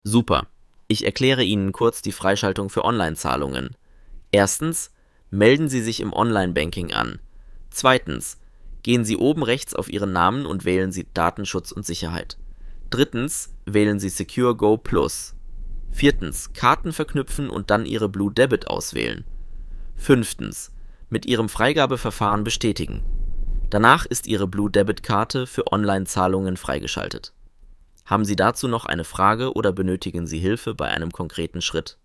Super. Ich erkläre Ihnen kurz die Freischaltung für Online-Zahlungen. Erstens, melden Sie sich im Online-Banking an. Zweitens, gehen Sie oben rechts auf Ihren Namen und wählen Sie Datenschutz und Sicherheit. Drittens, wählen Sie Secure Go Plus. Viertens, Karten verknüpfen und dann Ihre Blue Debit auswählen. Fünftens, mit Ihrem Freigabeverfahren bestätigen. Danach ist Ihre Blue Debit Karte für Online-Zahlungen freigeschaltet. Haben Sie dazu noch eine Frage oder benötigen Sie Hilfe bei einem konkreten Schritt?